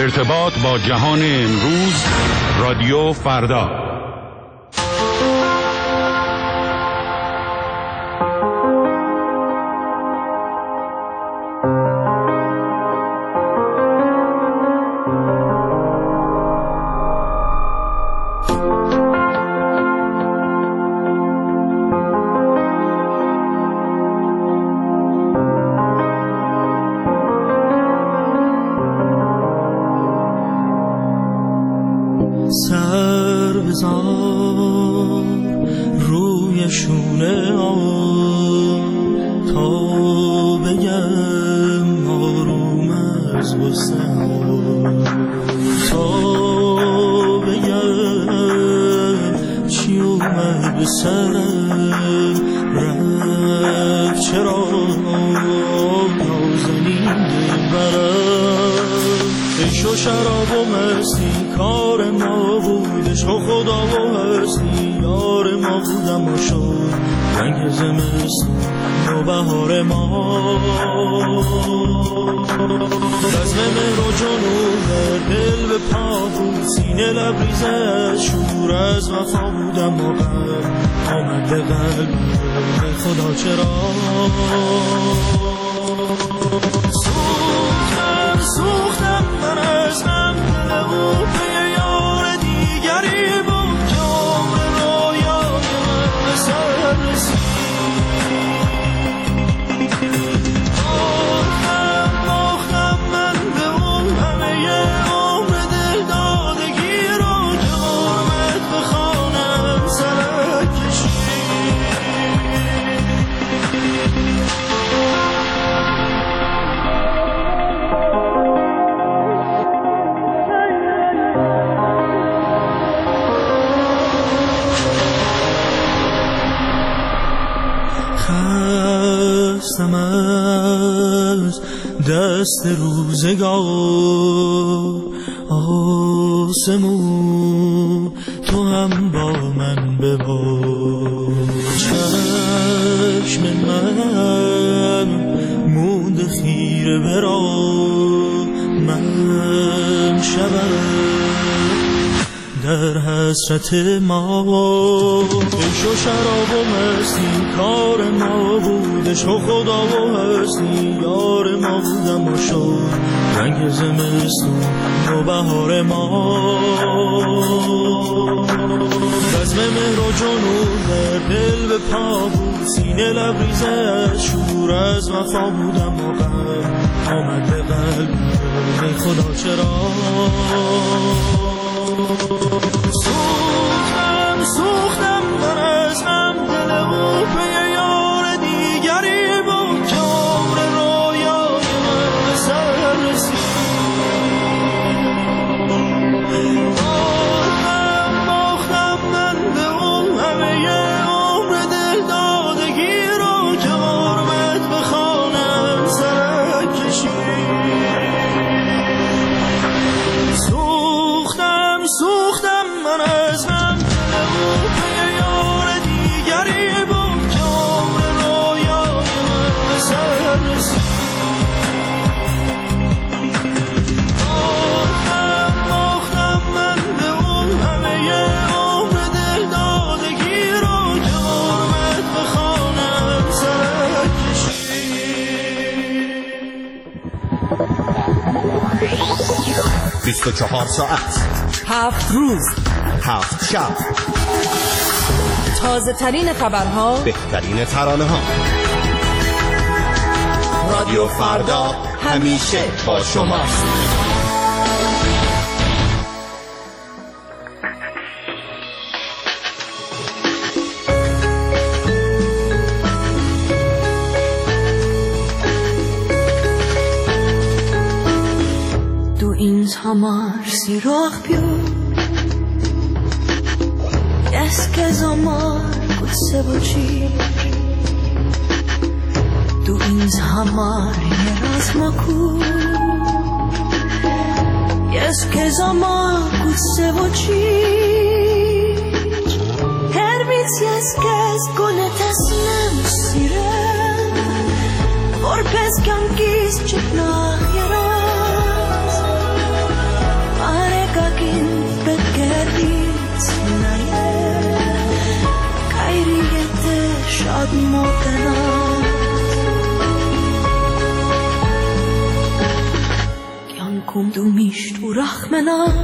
ارتباط با جهان امروز، رادیو فردا. سر بزار روی شونه تا بگم آروم از غصه تا بگم چی اومد به سرم رفت چرا نازنین برم عشق و شراب و مستی کار ما بود، عشق و خدا و هستی یار ما بودم و شد رنگ زمستون و بهار ما. بزم مهر و جنون دل به پا بود، سینه لبریزه از شور از وفا بودم و غم آمد به قلب خدا چرا سوختم من از هم دل او به یار دیگری بود که عمر رویای من به سر رسید. باختم من به اون همه عمر دل دادگی رو که حرمت بخوانم سرک کشید. خستم از دست روزگار آسمون تو هم با من ببار. چشم من موند خیره برا من شبم در حسرت ما. عشق و شراب و مستی کار ما بود، عشق و خدا و هستی یار ما بودم و شد رنگ زمستون و بهار ما. بزم مهر و جنون در دل به پا بود، سینه لبریزه از شور از وفا بودم و غم آمد به قلب خدا چرا سوختم من از هم دل او به یار دیگری بود که عمر رویای من به سر رسید. باختم من به اون همه عمر دل دادگی رو که حرمت بخوانم سرک کشید. سوختم من از هم دل او به یار دیگری بود که عمر رویای من به سر رسید. باختم من به اون همه عمر دل دادگی رو که حرمت بخوانم سرک کشید. 24 ساعت 7 روز 7 شب، تازه ترین خبرها، بهترین ترانه ها. رادیو فردا همیشه با شماست. Hamar sirach più Es che zamar kutse bochi Tu ins hamar yeras maku Es che zamar kutse bochi Her bits yes kes konet asnem sire Vor pes kan kis chitnach yeras motenat Jankum du mischt u rachmenat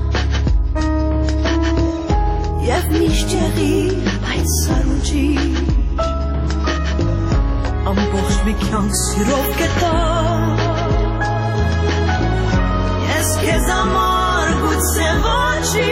Jev mishtjeri ait saruji Am bocht mi kjank sirov ketat Yes ke zamar gut se vachi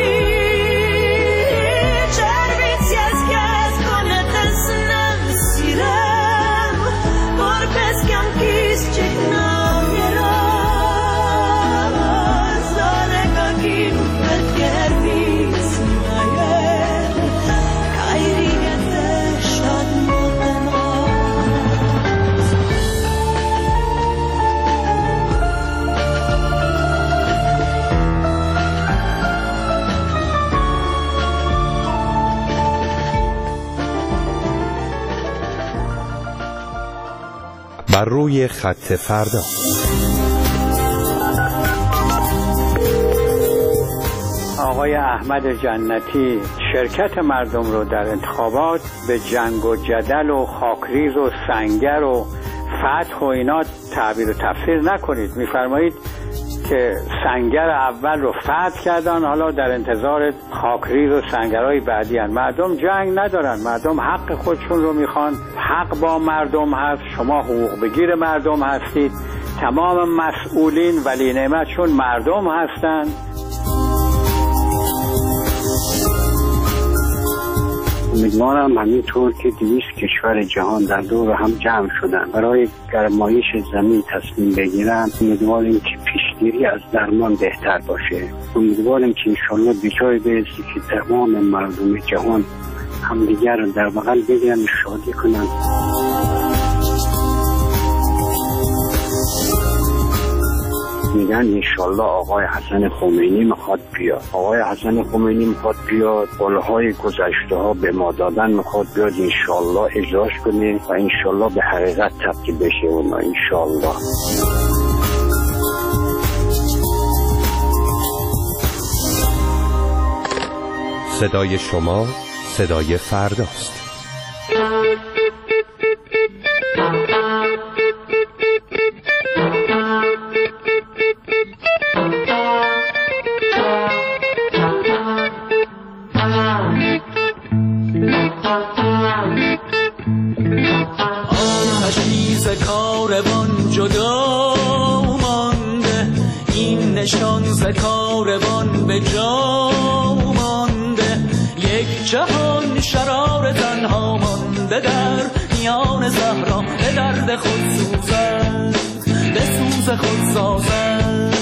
بر روی خط فردا. آقای احمد جنتی شرکت مردم رو در انتخابات به جنگ و جدل و خاکریز و سنگر و فتح و اینا تعبیر و تفسیر نکنید. میفرمایید که سنگر اول رو فتح کردن، حالا در انتظار خاکریز و سنگرهای بعدی هن. مردم جنگ ندارن، مردم حق خودشون رو میخوان، حق با مردم هست، شما حقوق بگیر مردم هستید، تمام مسئولین ولی نعمتشون مردم هستن. امیدوارم همینطور که 200 کشور جهان در دور هم جمع شدن برای گرمایش زمین تصمیم بگیرن، امیدواریم که پیشگیری از درمان بهتر باشه. امیدواریم که انشالله به جای برسی که تمام مردم جهان همدیگر رو در بغل بگیرن و شادی کنن. میگن انشالله آقای حسن خمینی میخواد بیاد. آقای حسن خمینی میخواد بیاد، قولهای گذشته ها به ما دادن میخواد بیاد، انشالله اجراش کنه و انشالله به حقیقت تبدیل بشه اونا انشالله. صدای شما صدای فرداست. کاروان جدا مانده، این نشان ز کاروان به جا مانده. یک جهان شرار تنها مانده در میان صحرا، به درد خود سوزد، به سوز خود سازد.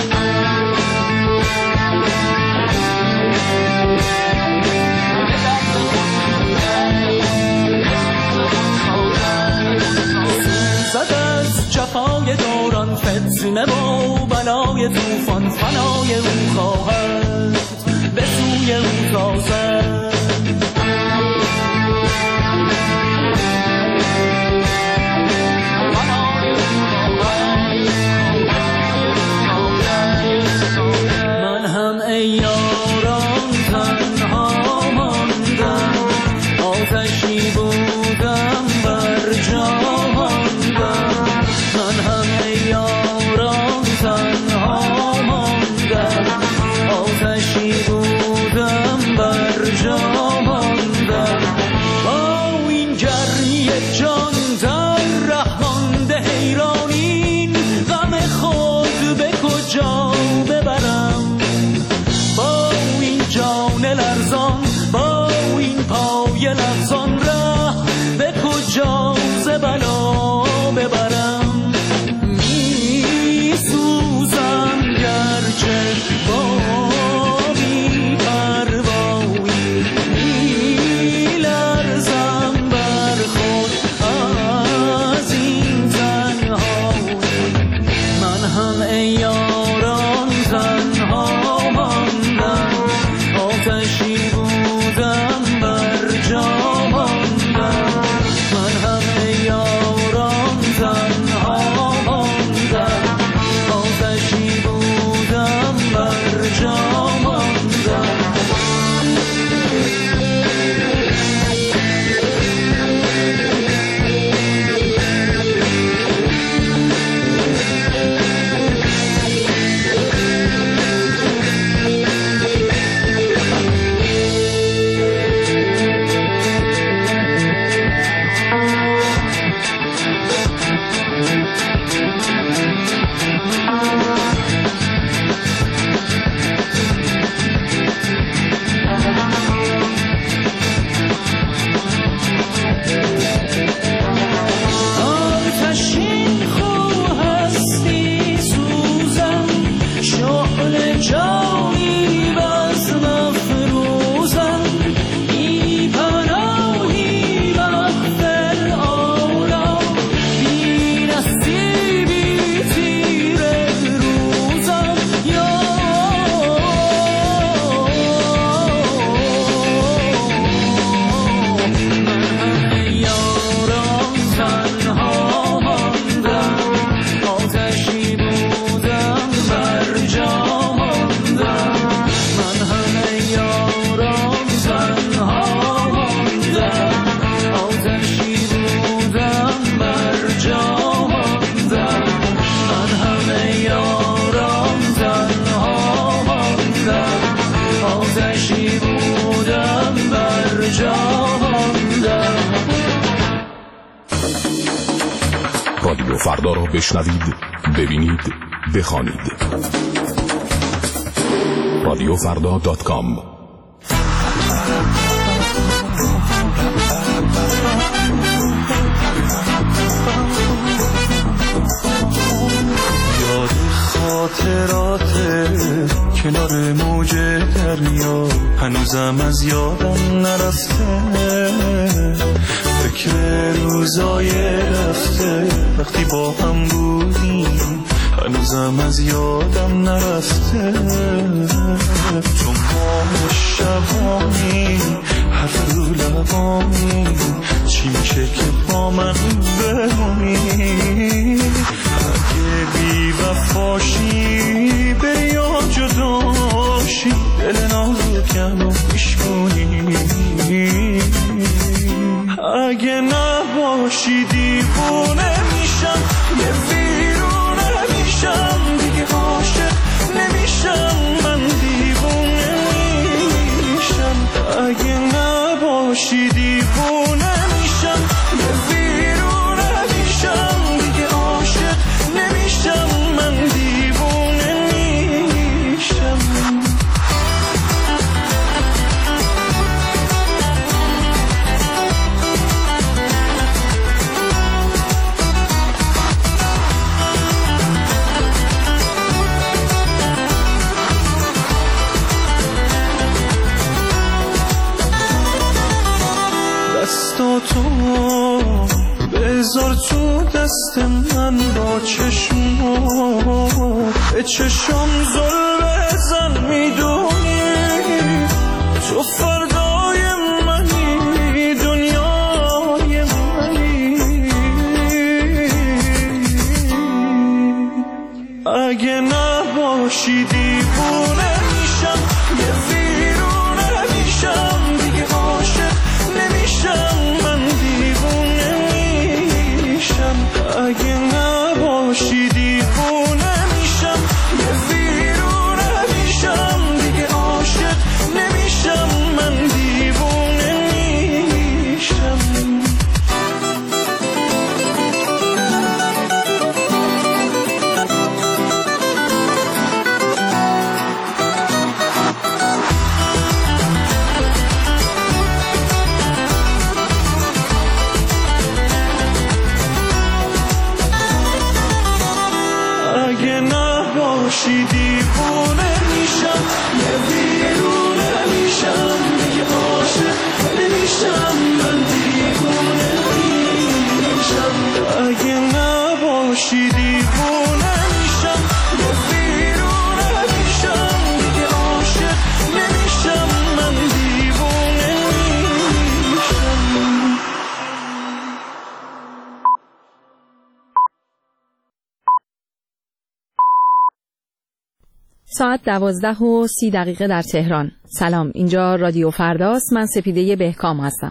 جفای دوران فتنه و بلای طوفان، فنای او خواهد به سوی او تازد. من هم ای یاران تنها ماندم، آتشی بودم بر جا ماندم. من هم ای یاران تنها ماندم، آتشی بودم بر جا ماندم. با این گرمی جان در ره مانده حیرانین، غم خود به کجا ببرم؟ با این جان لرزان، با این پای لرزان، ره به کجا ز بلا ببرم؟ سوزم گرچه با بی پروایی، می لرزم بر خود از این تنهایی. من هم ای یاران تنها ماندم، آتشی بودم بر جا ماندم. من هم ای یاران تنها ماندم، آتشی بودم بر جا ماندم. فردا را بشنوید، ببینید، بخوانید. radiofrda.com. خاطرات کنار موج دریا هنوزم از یادم نرفته، فکر روزای رفته وقتی با هم بودیم هنوزم از یادم نرفته. چون ما شبانی حرف رو لبانی چی میشه که با من بمونی؟ اگه بی وفاشی بری یا جداشی دل نازکم رو میشکنی، اگه نباشی دیوونه میشم، یه ویرونه میشم، دیگه عاشق نمیشم، من دیوونه میشم. اگه نباشی دیوونه میشم، یه ویرونه میشم، دیگه عاشق نمیشم، من دیوونه میشم. دستاتو بذار تو دست من، با چشمات به چشم زل بزن، میدونی تو فردای منی، دنیای منی. اگه نباشی دیوونه میشم، یه ویرونه میشم، دیگه عاشق نمیشم، من دیوونه میشم. اگه نباشی دیوونه میشم، یه ویرونه میشم، دیگه عاشق نمیشم، من دیوونه میشم. اگه نباشی دیوونه میشم، یه ویرونه میشم، دیگه عاشق نمیشم، من دیوونه میشم. اگه نباشی دیوونه میشم، یه ویرونه میشم، دیگه عاشق نمیشم، من دیوونه میشم. ساعت 12:30 در تهران. سلام، اینجا رادیو فرداست. من سپیده بهکام هستم.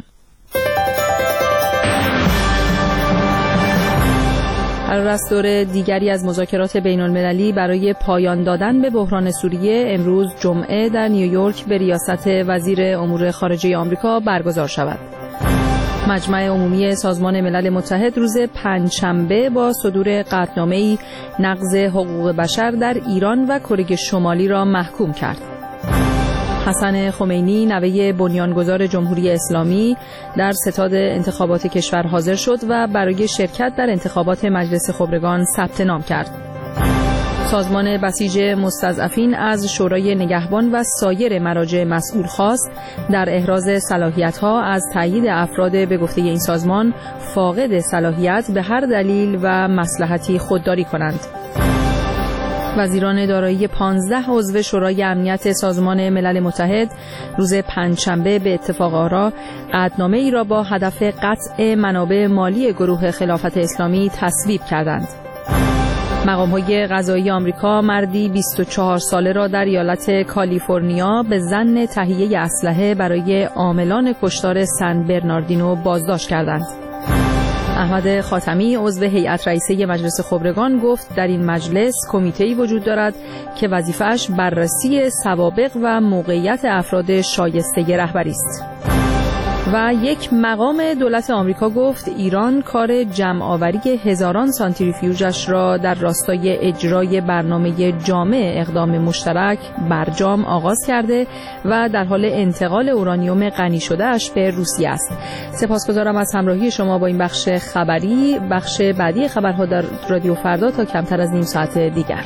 قرار است دور دیگری از مذاکرات بین المللی برای پایان دادن به بحران سوریه امروز جمعه در نیویورک به ریاست وزیر امور خارجه آمریکا برگزار شود. مجمع عمومی سازمان ملل متحد روز پنجشنبه با صدور قطعنامه‌ای نقض حقوق بشر در ایران و کره شمالی را محکوم کرد. حسن خمینی نوه بنیانگذار جمهوری اسلامی در ستاد انتخابات کشور حاضر شد و برای شرکت در انتخابات مجلس خبرگان ثبت نام کرد. سازمان بسیج مستضعفین از شورای نگهبان و سایر مراجع مسئول خواست در احراز صلاحیت‌ها از تایید افراد به گفته این سازمان فاقد صلاحیت به هر دلیل و مصلحتی خودداری کنند. وزیران دارایی 15 عضو شورای امنیت سازمان ملل متحد روز پنجشنبه به اتفاق آرا قطعنامه‌ای را با هدف قطع منابع مالی گروه خلافت اسلامی تصویب کردند. مقام‌های قضایی آمریکا مردی 24 ساله را در ایالت کالیفرنیا به ظن تهیه اسلحه برای عاملان کشتار سن برناردینو بازداشت کردند. احمد خاتمی عضو هیئت رئیسه مجلس خبرگان گفت در این مجلس کمیته‌ای وجود دارد که وظیفه‌اش بررسی سوابق و موقعیت افراد شایسته رهبری است. و یک مقام دولت آمریکا گفت ایران کار جمع‌آوری هزاران سانتریفیوژش را در راستای اجرای برنامه جامع اقدام مشترک برجام آغاز کرده و در حال انتقال اورانیوم غنی شده‌اش به روسیه است. سپاسگزارم از همراهی شما با این بخش خبری. بخش بعدی خبرها در رادیو فردا تا کمتر از نیم ساعت دیگر.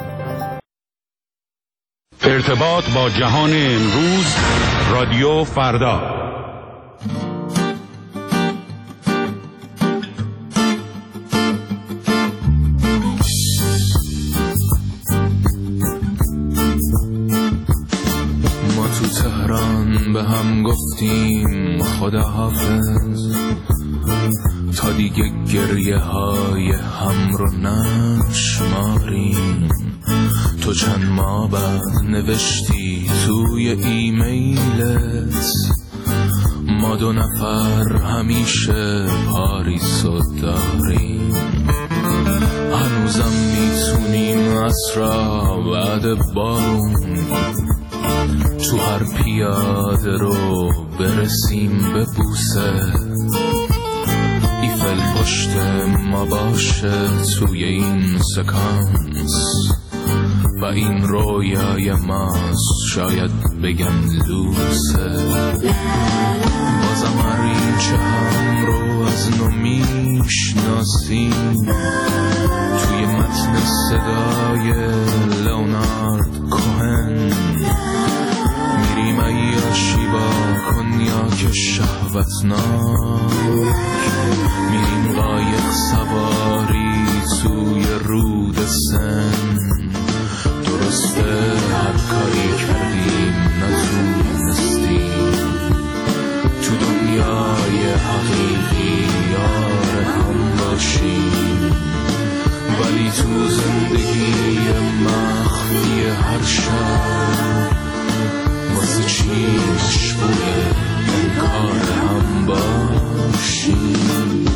ارتباط با جهان امروز، رادیو فردا. ما تو تهران به هم گفتیم خداحافظ، تا دیگه گریه های هم رو نشماریم. تو چند ماه بعد نوشتی توی ایمیلت ما دو نفر همیشه پاریسو داریم. هنوزم میتونیم عصرا بعد بارون تو هر پیاده رو برسیم به بوسه. ایفل پشت ما باشه توی این سکانس و این رویای ماست، شاید بگم لوسه. بازم ریچه هم رو از نو میشناسیم توی متن صدای لئونارد کوهن. میریم عیاشی با کنیاک شهوتناک، میریم قایق سواری توی رود سن. درسته هر کاری کردیم نتونستیم تو دنیای حقیقی یار هم باشیم، ولی تو زندگی مخفی هر شب واسه چی مشغول انکار هم باشیم.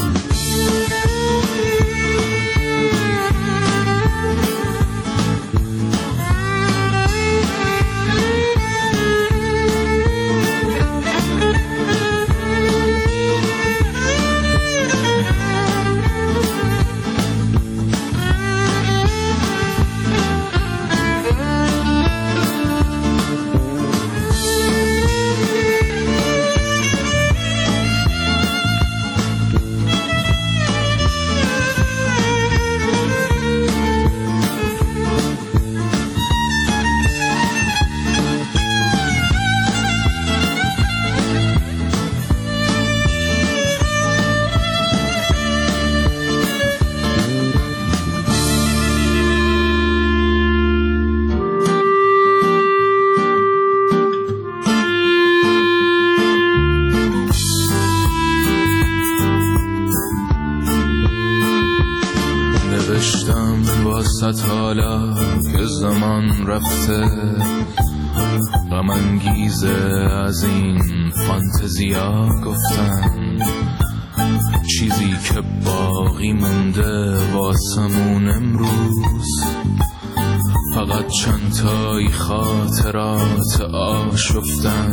حالا که زمان رفته، غم انگیزه از این فانتزیا گفتن. چیزی که باقی مونده واسمون امروز فقط چند تایی خاطرات آشفتن.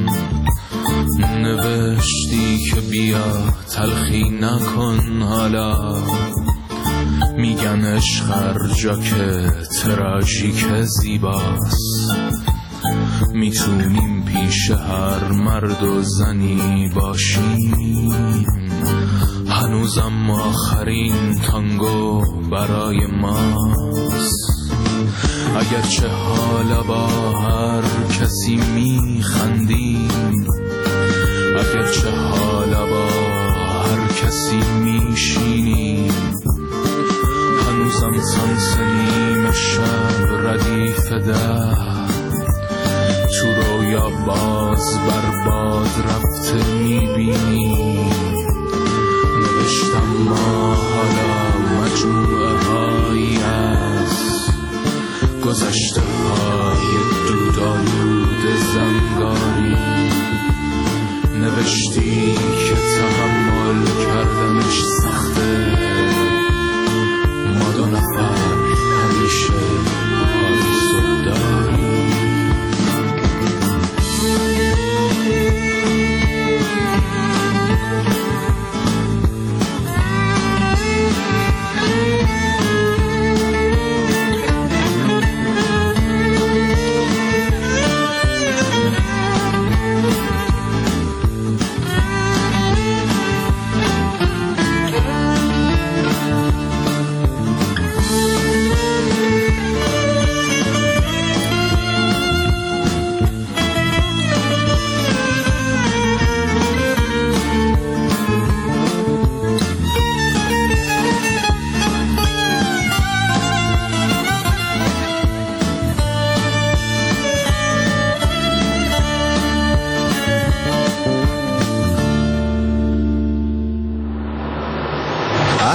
نوشتی که بیا تلخی نکن، حالا میگن عشق هر جا که تراژیک زیباست. میتونیم پیش هر مرد و زنی باشیم، هنوزم آخرین تانگو برای ماست. اگرچه حالا با هر کسی میخندیم، اگرچه حالا با هر کسی میشینیم، هنوزم سانس نیم شب ردیف ده تو رویا باز بر باد رفته میبینیم. نوشتم ما حالا مجموعه هایی از گذشته های دودالود زنگاری. نوشتی که تحمل کردنش سخته، ما دو نفر همیشه پاییز داریم.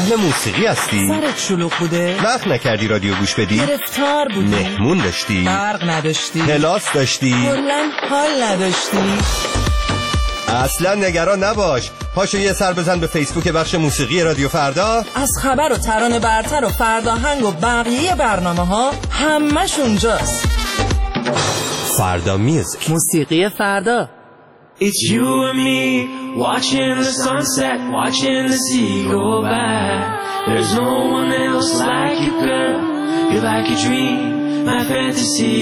اهل موسیقی هستی؟ سرت شلوغ بوده؟ وقت نکردی رادیو گوش بدی؟ گرفتار بودی؟ مهمون داشتی؟ برق نداشتی؟ کلاس داشتی؟ کلاً حال نداشتی؟ اصلا نگران نباش. پاشو یه سر بزن به فیسبوک بخش موسیقی رادیو فردا. از خبر و ترانه برتر و فرداهنگ و بقیه برنامه ها همش اونجاست. فردا میوزیک، موسیقی فردا. It's you and me, watching the sunset, watching the sea go by. There's no one else like you, girl. You're like a dream, my fantasy.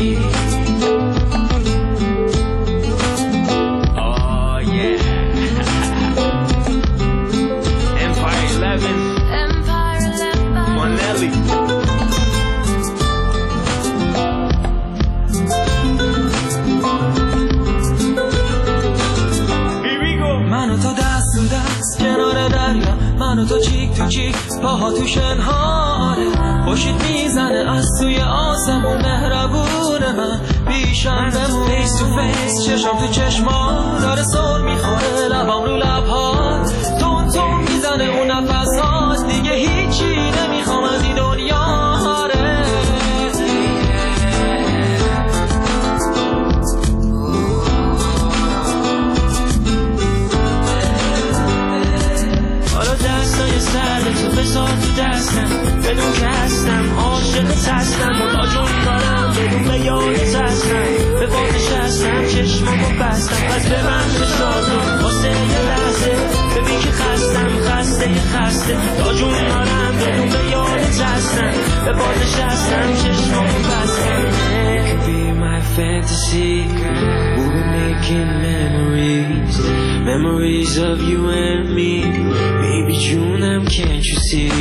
Oh yeah. Empire 11. Monelli. من و تو دست تو دست کنار دریا، من و تو چیک تو چیک پاها تو شنهاره، خوشید میزنه از توی آسمون مهربون من پیشم بمون. فیس تو فیس چشم تو چشما داره سر میخوره لبام رو لبها، تون تون میزنه اون نفسات، دیگه هیچی نمیخوام از این دنیا. تو بذار تو دستم بدون که هستم عاشقت هستم خدا جون دارم بدون به یادت هستم به بادش هستم چشمامو بستم پس ببند شادم واسه یه لحظه ببین که خستم خسته تا جون دارم بدون به یادت هستم به بادش هستم چشمامو بستم. Could be my fantasy, we'll be making memories of you and me. Baby June, can't you see?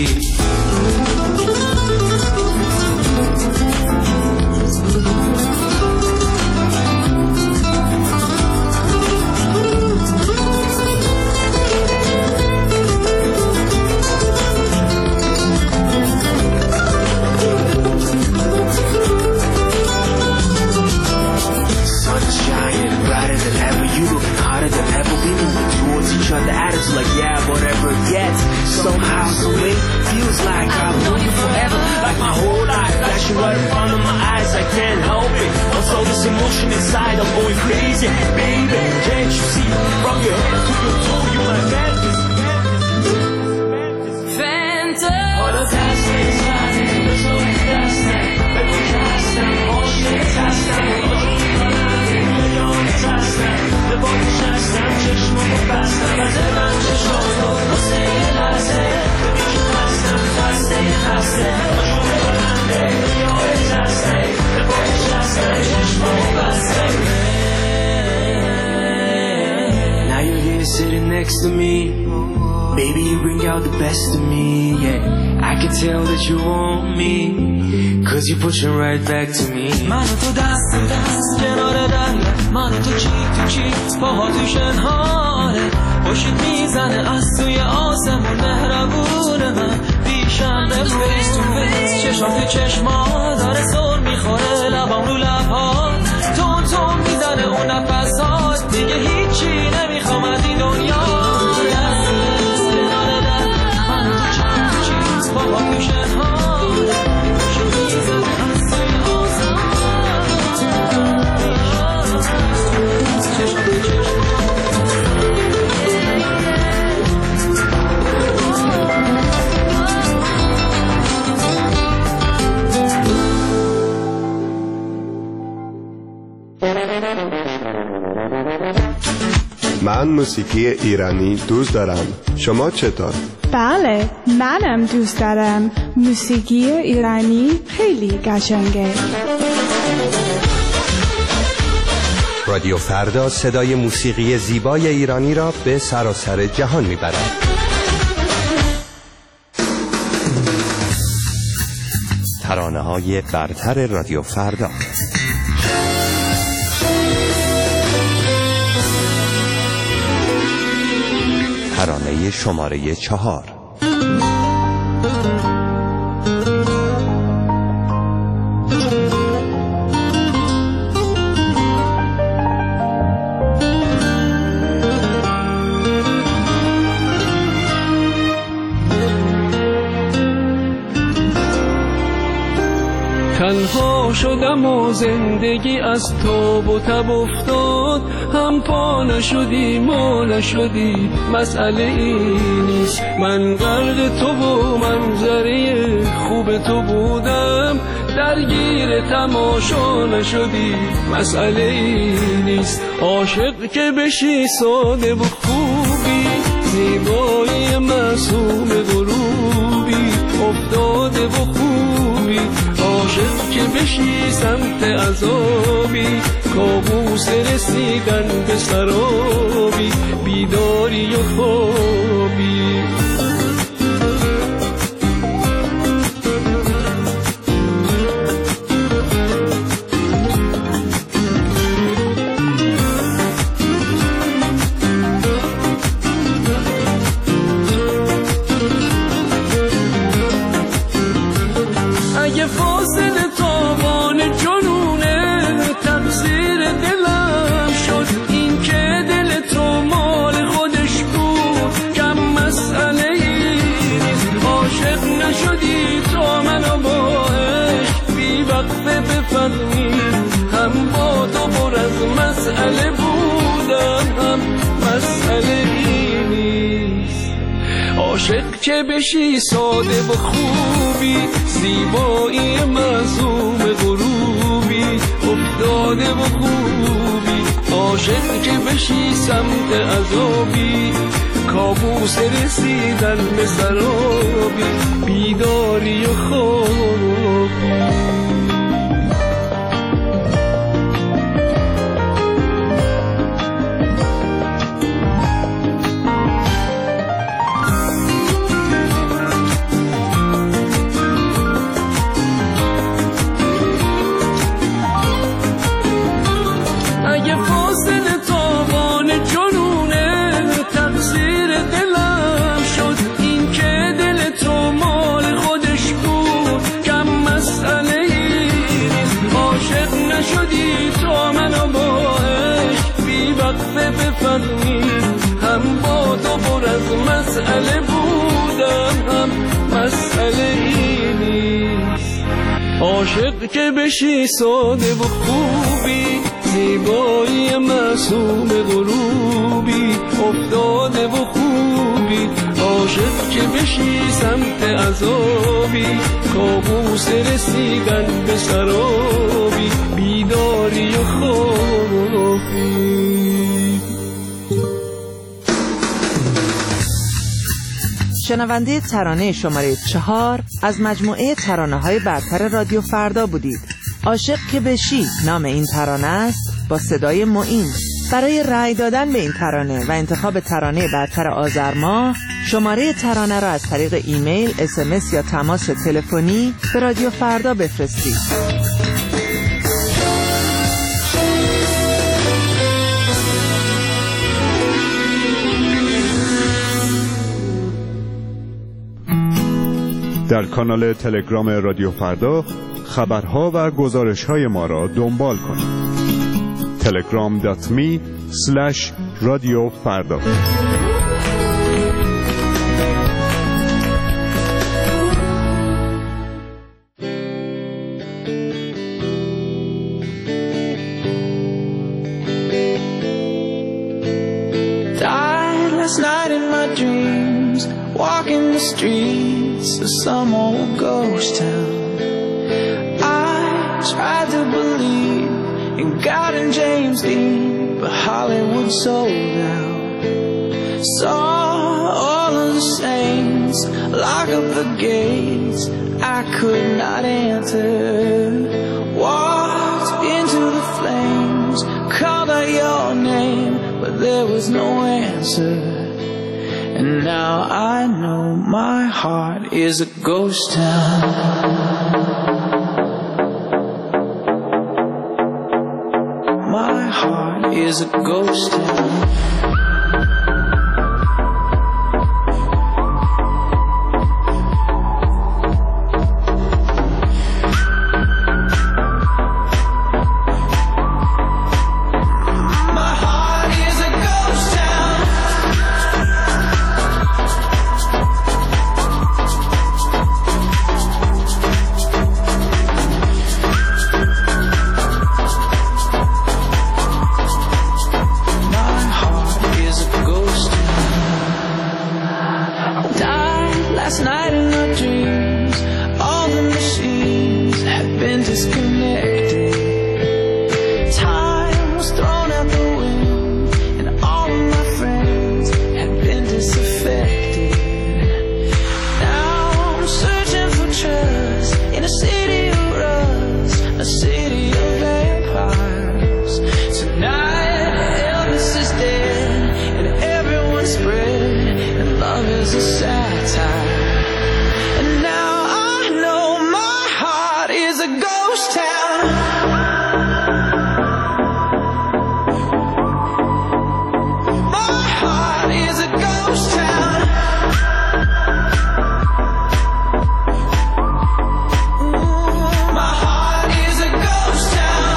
Sun's shining brighter than ever, you looking hotter than ever. We moving towards each other, attitudes like yeah, whatever it gets. Somehow, some way, feels like I've known you forever. Like my whole life, flashing right in front of my eyes, I can't help it. Also, this emotion inside, I'm going crazy. Baby, can't you see? From your head to your toe, you my fantasy. All of that stays high, there's no fantastic. Baby, fantastic, all shit, fantastic. به باد نشستم چشمامو بستم از من چشماتو واسه یه لحظه ببین که خستم خسته آجون بلنده یادت هسته به باد نشستم چشمامو بستم. Now you're here sitting next to me, baby you bring out the best of me, yeah I can tell that you want me, cause you're pushing right back to me. من و تو دست تو دست کنار دریا، من و تو چیک تو چیک پاها تو شنهاره، خوشید میزنه از توی آسمون مهربون من پیشم بمون. فیس تو فیس چشم تو چشما داره سر میخوره لبام رو لبها، تون تون میزنه اون نفسات، دیگه هیچی نمیخوام از این دنیا. من و تو چیک تو چیک پاها تو شنهاره، خوشید میزنه از توی آسمون من موسیقی ایرانی دوست دارم. شما چطور؟ بله، منم دوست دارم. موسیقی ایرانی خیلی قشنگه. رادیو فردا صدای موسیقی زیبای ایرانی را به سراسر جهان میبرد. ترانه‌های برتر رادیو فردا. ترانه شماره 4. تنها شدم و زندگی از تاب و تب افتاد. هم پا نشدی ما نشدی مسئله ای نیست. من غرق تو و منظره خوب تو بودم، درگیر تماشا نشدی مسئله ای نیست. عاشق که بشی ساده و خوبی، زیبایی معصوم غروبی افتاده و خوبی. عاشق که بشی سمت عذابی، کابوس رسیدن به سرابی، بیداری و خوابی. اگه فاصله تاوان جنونه تقصیر دلم شد، این که دل تو مال خودش بود کم مسئله ای نیست. عاشق نشدی تا منو با عشق بی وقفه بفهمی، هم با تو پر از مسئله بودم هم مسئله ای نیست. عاشق که بشی ساده و خوبی، زیبایی معصوم غروبی افتاده و خوبی. عاشق که بشی سمت عذابی، کابوس رسیدن به سرابی، بیداری و خوابی. هم با تو پر از مسئله بودم هم مسئله ای نیست. عاشق که بشی ساده و خوبی، زیبایی معصوم غروبی افتاده و خوبی. عاشق که بشی سمت عذابی، کابوس رسیدن به سرابی، بیداری و خوابی. شنونده ترانه شماره 4 از مجموعه ترانه‌های برتر رادیو فردا بودید. عاشق که بشی نام این ترانه است با صدای معین. برای رأی دادن به این ترانه و انتخاب ترانه برتر آذر ماه، شماره ترانه را از طریق ایمیل، SMS یا تماس تلفنی به رادیو فردا بفرستید. در کانال تلگرام رادیو فردا خبرها و گزارش‌های ما را دنبال کنید. telegram.me/رادیو فردا. Died last night in my dreams, walking the streets of some old ghost town. I tried to believe in God and James Dean, but Hollywood sold out. Saw all of the saints lock up the gates I could not enter. Walked into the flames, called out your name, but there was no answer. And now I know my heart is a ghost town. My heart is a ghost town. connected. Time was thrown out the window, and all of my friends had been disaffected. Now I'm searching for trust in a city of rust, a city of vampires. Tonight Elvis is dead and everyone's spread, and love is a satire. And now I know my heart is a ghost town. My heart is a ghost town. My heart is a ghost town.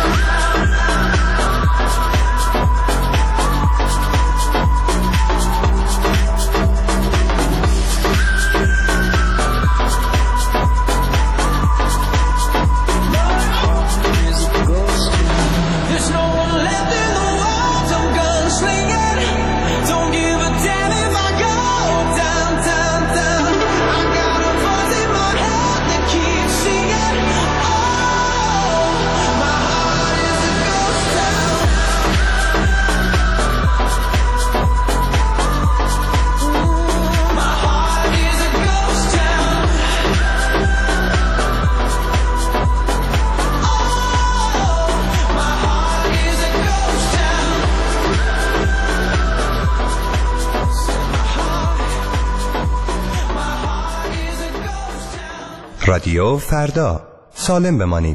There's no one left in the world. I'm gunslinging. Don't give a damn if I go down, down, down. I got a voice in my head that keeps singing. Oh, my heart is a ghost town. My heart is a ghost town. My heart is a ghost town. My heart is a ghost town. رادیو فردا، سالم بمانید.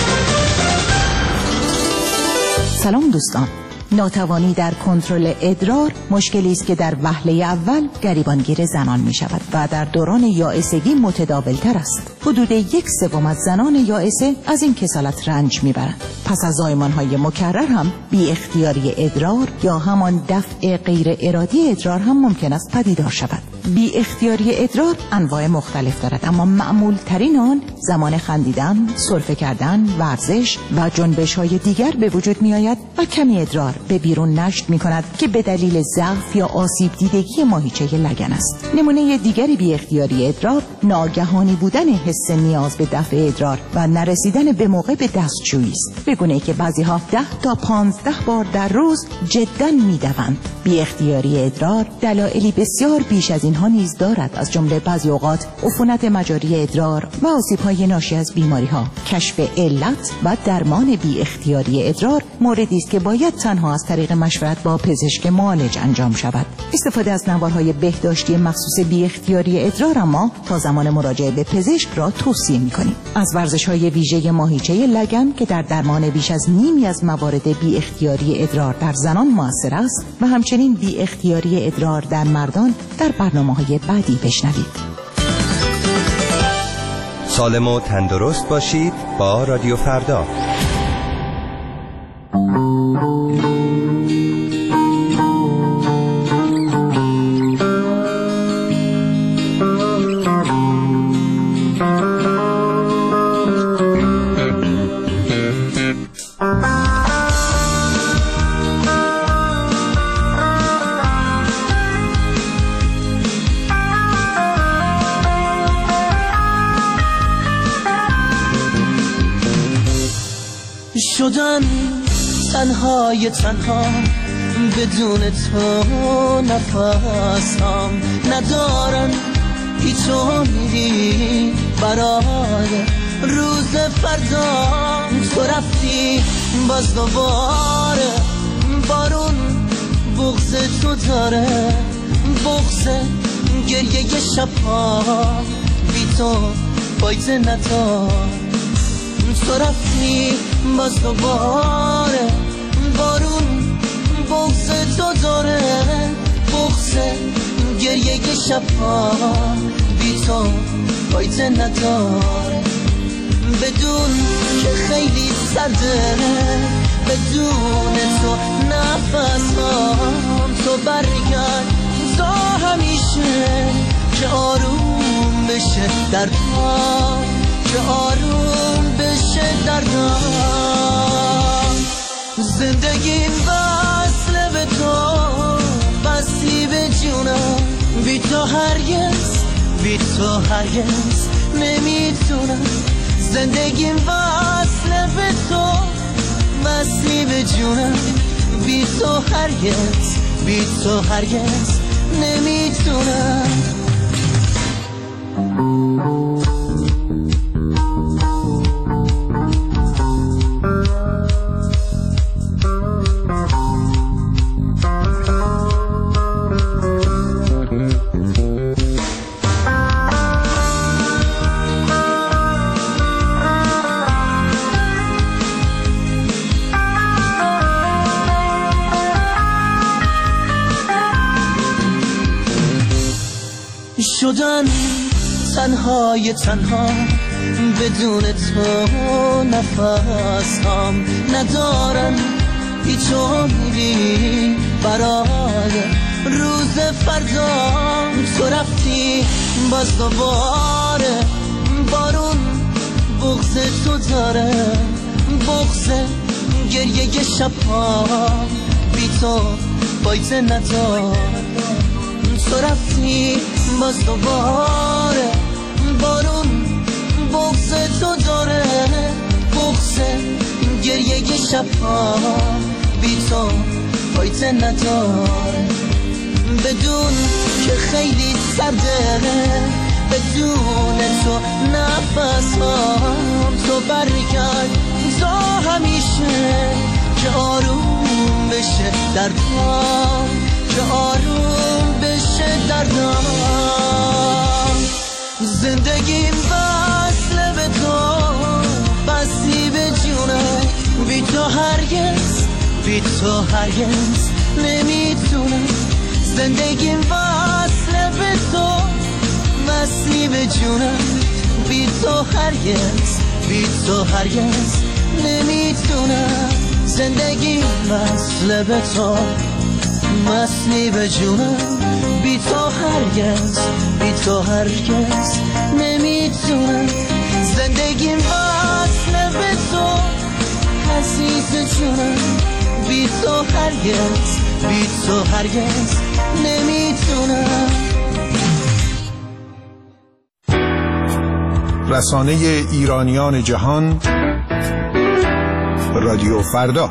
سلام دوستان. ناتوانی در کنترل ادرار مشکلی است که در وهله اول گریبانگیر زنان می شود و در دوران یائسگی متداولتر است. حدود 1/3 از زنان یائسه از این کسالت رنج می برند. پس از زایمان‌های مکرر هم بی اختیاری ادرار یا همان دفع غیر ارادی ادرار هم ممکن است پدیدار شود. بی اختیاری ادرار انواع مختلف دارد، اما معمول ترین آن زمان خندیدن، سرفه کردن، ورزش و جنبش‌های دیگر به وجود می آید و کمی ادرار به بیرون نشت می کند که به دلیل ضعف یا آسیب دیدگی ماهیچه لگن است. نمونه دیگری بی اختیاری ادرار ناگهانی بودن حس نیاز به دفع ادرار و نرسیدن به موقع به دستشویی است، به گونه‌ای که بعضی‌ها 10 تا 15 بار در روز جداً می‌دوند. بی اختیاری ادرار دلایلی بسیار بیش از اینها نیز دارد، از جمله بعضی اوقات عفونت مجاری ادرار و آسیب‌های ناشی از بیماری‌ها. کشف علت و درمان بی اختیاری ادرار موردی است که باید تنها از طریق مشورت با پزشک معالج انجام شود. استفاده از نوارهای بهداشتی مخصوص بی اختیاری ادرار اما تا زمان مراجعه به پزشک را توصیه می‌کنیم. از ورزش‌های ویژه ماهیچه لگن که در درمان بیش از نیمی از موارد بی اختیاری ادرار در زنان مؤثر است و همچنین بی اختیاری ادرار در مردان در برنامه‌های بعدی بشنوید. سالم و تندرست باشید با رادیو فردا. شدم تنهای تنها بدون تو، نفسم ندارم هیچ امیدی برای روز فردا. تو رفتی باز دوباره بارون بغض تو داره، بغض گریه شبها بی تو فایده ندار. تو رفتی باز دوباره بارون بغض تو داره، بغض گریه شبها بی تو فایده نداره. بدون که خیلی سرده، بدون تو نفسم تو برگرد تا همیشه که آروم بشه دردم، که آروم بشه دردم. زندگیم وصله به تو، وصلی به جونم، بی تو هرگز، بی تو هرگز نمیتونم. زندگیم وصله جونم بی تو هرگز، بی تو هرگز نمیتونم. شدن تنهای تنها بدون تو نفس هم ندارم، هیچ امیدی برای روز فردا. تو رفتی باز دوباره بارون بغض تو داره، بغض گریه شبها بی تو فایده نداره. تو رفتی باز دوباره بارون بغض تو داره، بغض گریه شبها بی تو فایده نداره. بدون که خیلی سرده، بدون تو نفسام تو برگرد تا همیشه که آروم بشه دردام، که آروم بشه دردام. زندگیم وصله به تو، بستی به جونم بی تو هرگز، بی تو هرگز نمیتونم. زندگیم وصله به تو، بستی به جونم بی تو هرگز، بی تو هرگز نمیتونم. زندگیم وصله به تو، وصلی به جونم بی تو هرگز، بی تو هرگز نمیتونم. زندگیم وصله به تو عزیز جونم بی تو هرگز، بی تو هرگز نمیتونم. رسانه ایرانیان جهان، رادیو فردا.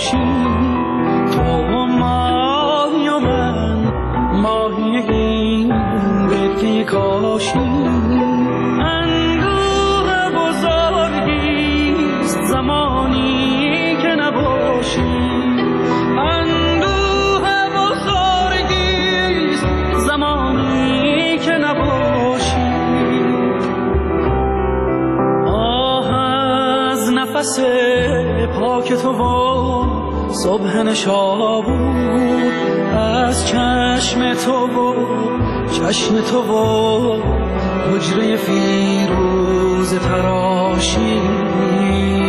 باشی، تو ماهی و من ماهی این برکه کاشی. اندوه بزرگیست زمانی که نباشی، اندوه بزرگیست زمانی که نباشی. آه از نفس پاک تو و صبح نشابور، از چشم تو و چشم تو و حجره فیروز تراشی.